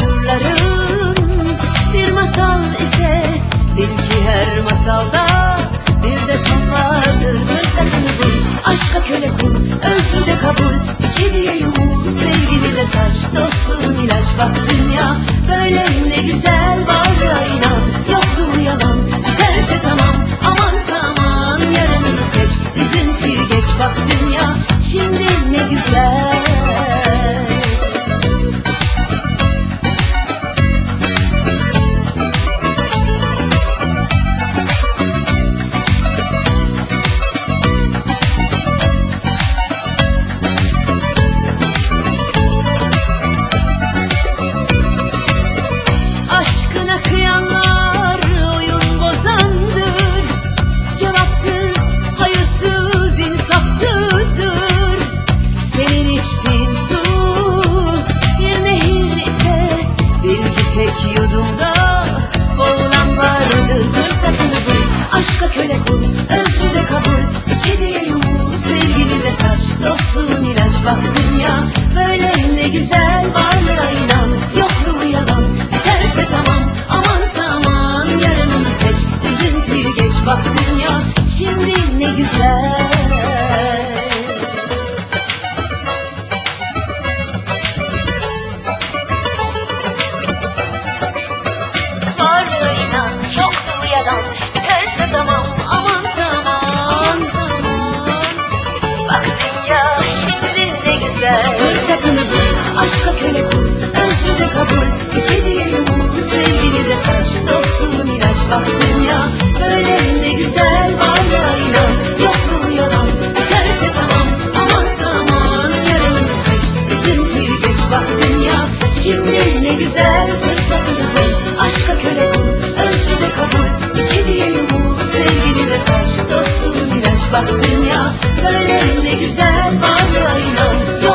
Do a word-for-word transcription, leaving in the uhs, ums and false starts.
sırlarım bir masal ise, bil ki her masalda bir de son vardır. Fırsatını bul, aşka köle kul, özrü de kabul, kediye yumul, sevgini de saç, dostluğun ilaç. Bak dünya böyle ne güzel, varlığa inan, yokluğu yalan, biterse tamam, amansa aman, yarınını seç, üzüntüyü geç. Bak dünya şimdi ne güzel. Aşkına kıyanlar oyun bozandır, cevapsız, hayırsız, insafsızdır. Senin içtiğin su bir nehir ise, bil ki tek yudumda boğulan vardır. Fırsatını bul, aşka köle kul, özrü de kabul, kediye yumul, sevgini de saç, dostluğun ilaç. Bak dünya böyle ne güzel, varlığa inan, yokluğu yalan, biterse tamam, amansa aman, yarınını seç, üzüntüyü geç. Bak dünya şimdi ne güzel. Varlığa inan, yokluğu yalan, biterse tamam, amansa aman. Bak dünya şimdi ne güzel. Fırsatını bul, aşka köle kul, özrü de kabul, kediye yumul, sevgini de saç, dostluğun ilaç. Bak dünya böyle ne güzel, varlığa inan, yokluğu yalan, biterse tamam, amansa aman, yarınını seç, üzüntüyü geç. Bak dünya şimdi ne güzel. Fırsatını bul, aşka köle kul, özrü de kabul, kediye yumul, sevgini de saç, dostluğun ilaç. Bak dünya böyle ne güzel, varlığa inan,